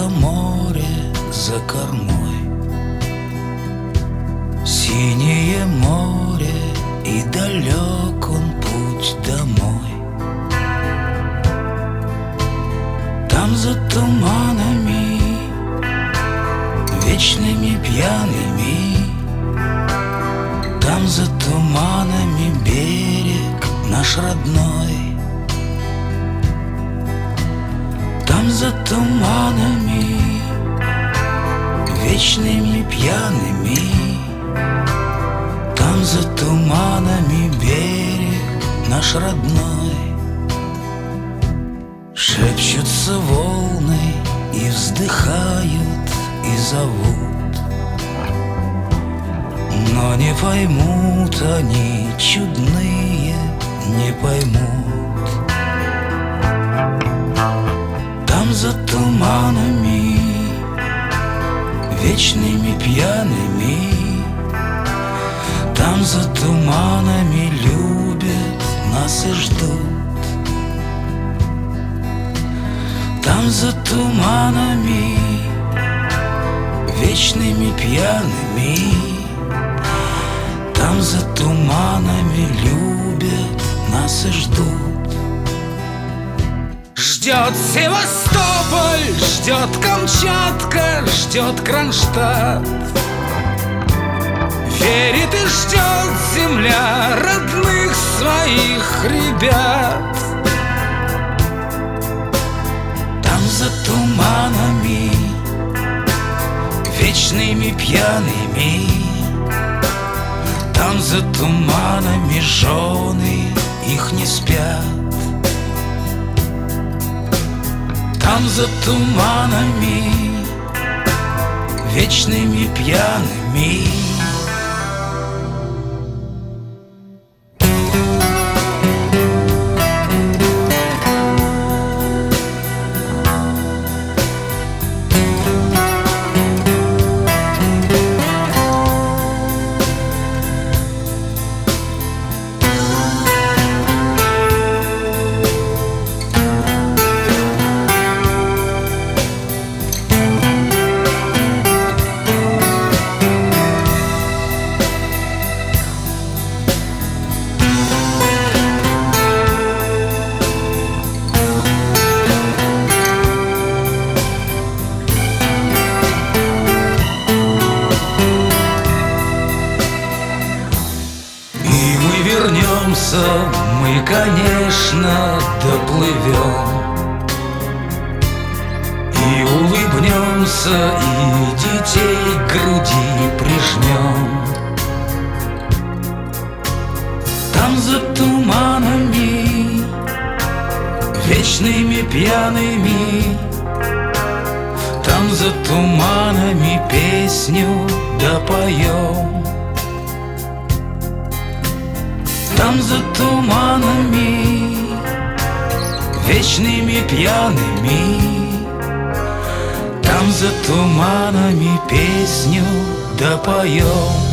только море за кормой, синее море, и далек он путь домой. Там за туманами, вечными пьяными, там за туманами берег наш родной. Там за туманами, вечными пьяными, там за туманами берег наш родной. Шепчутся волны и вздыхают, и зовут, но не поймут они, чудные, не поймут. Там за туманами, вечными пьяными, там за туманами любят нас и ждут. Там за туманами, вечными пьяными, там за туманами любят нас и ждут. Ждет Севастополь, ждет Камчатка, ждет Кронштадт. Верит и ждет земля родных своих ребят. Там за туманами, вечными пьяными, там за туманами жены их не спят. Там за туманами, вечными пьяными. Вернемся мы, конечно, доплывем, и улыбнемся, и детей к груди прижмем. Там за туманами, вечными пьяными, там за туманами песню допоем. Там за туманами, вечными пьяными, там за туманами песню допоем.